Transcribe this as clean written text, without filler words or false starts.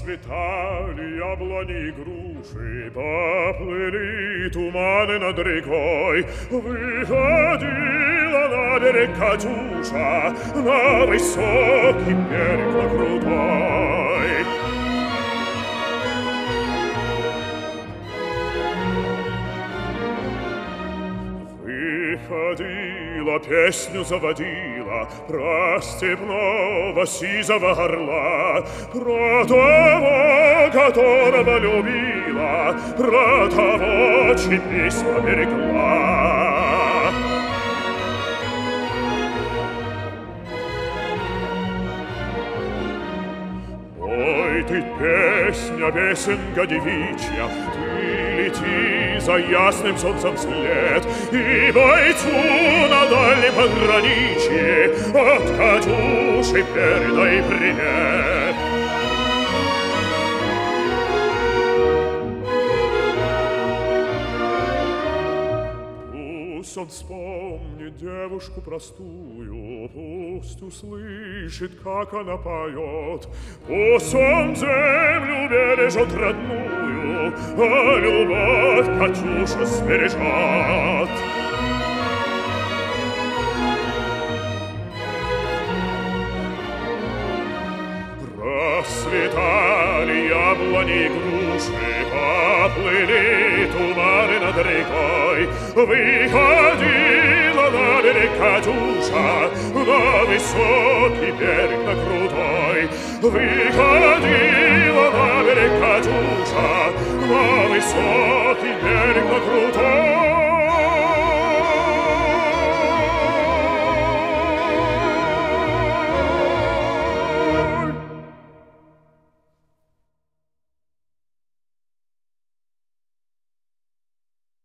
Расцветали яблони и груши, поплыли туманы над рекой. Выходила на берег Катюша, на высокий берег, на крутой. Выходила, песню заводила про степного сизого орла, про того, которого любила, про того, чьи письма берегла. Ой, ты песня, песенка девичья, ты лети за ясным солнцем вслед, и бойцу на дальнем пограничье от Катюши передай привет. Пусть он вспомнит девушку простую, пусть услышит, как она поет, пусть он землю бережет родную, а любовь Катюша сбережет. Расцветали яблони и груши, поплыли туманы над рекой. Выходила на берег Катюша, на высокий берег, на крутой. Выходила на берег Катюша, на высокий берег, на крутой.